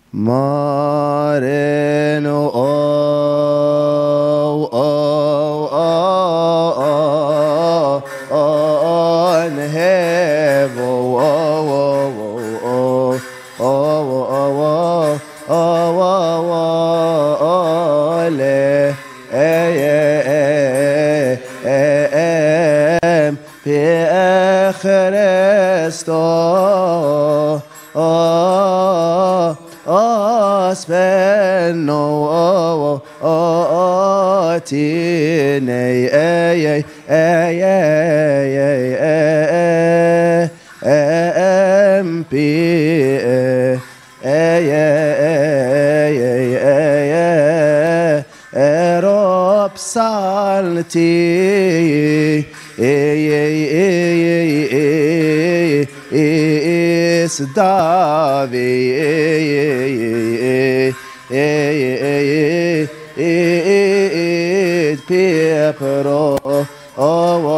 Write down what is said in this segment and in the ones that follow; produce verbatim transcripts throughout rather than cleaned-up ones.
Marenu oh oh oh oh oh in heaven oh oh oh oh oh oh oh oh le eh eh em pi Christo oh oh spenno oh oh tine eh eh eh eh em pi eh eh erop salti is davi it pepero oh oh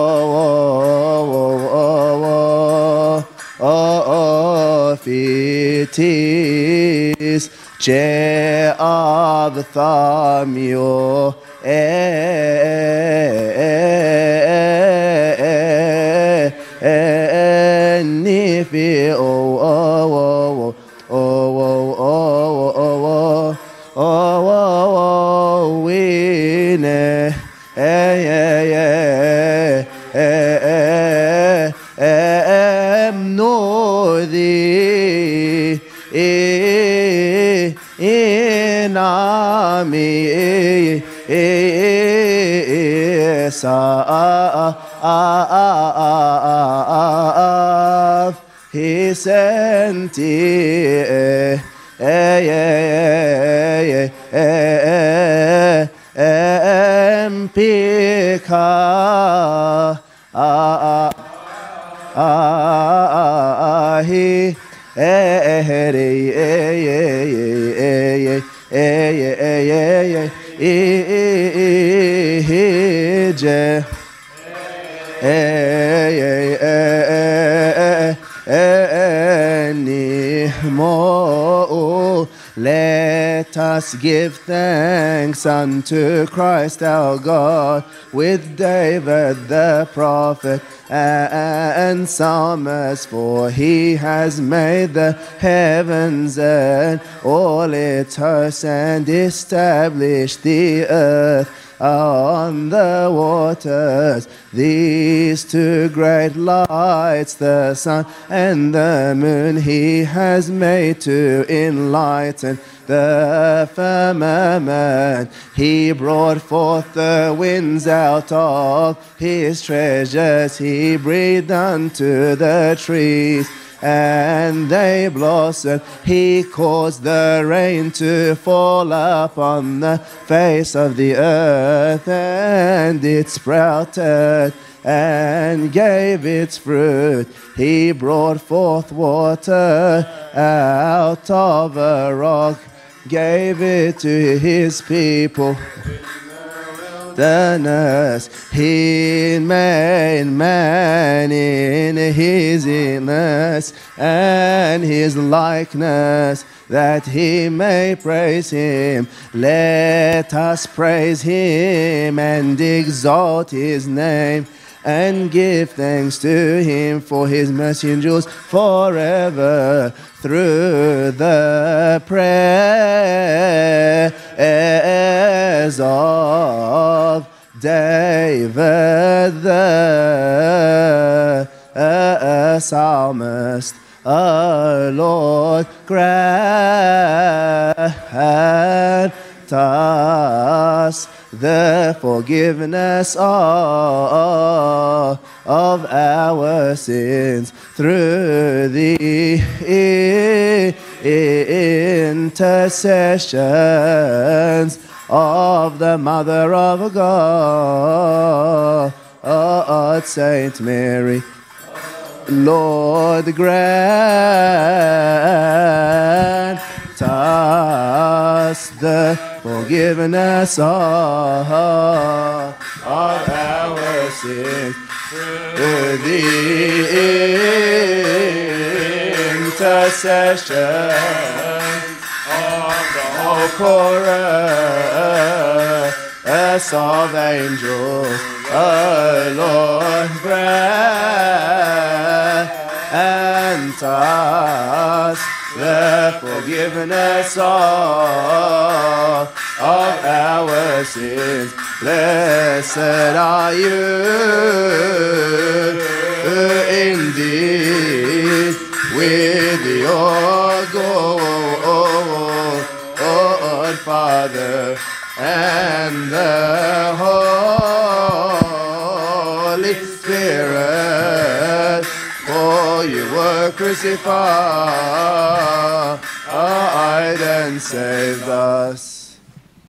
oh oh oh fitis che av thamio nifi oh oh oh oh oh oh oh oh wine eh eh eh em no di inami sa he senti empika he let us give thanks unto Christ our God with David the prophet and psalmist, for he has made the heavens and all its hosts and established the earth on the waters. These two great lights, the sun and the moon, he has made to enlighten the firmament. He brought forth the winds out of his treasures. He breathed unto the trees, and they blossomed. He caused the rain to fall upon the face of the earth, and it sprouted and gave its fruit. He brought forth water out of a rock, gave it to his people. He made man in his image and his likeness, that he may praise him. Let us praise him and exalt his name, and give thanks to him, for his mercy endures forever. Through the prayers of David the psalmist, O Lord, grant us the forgiveness of, of our sins through the intercessions of the Mother of God, Saint Mary. Lord, grant us the forgiveness of, of our sins through the intercession of chorus of angels, O Lord, grant us the forgiveness of, of our sins. Blessed are you indeed with your God, Father, and the Holy Spirit, for you were crucified and saved us.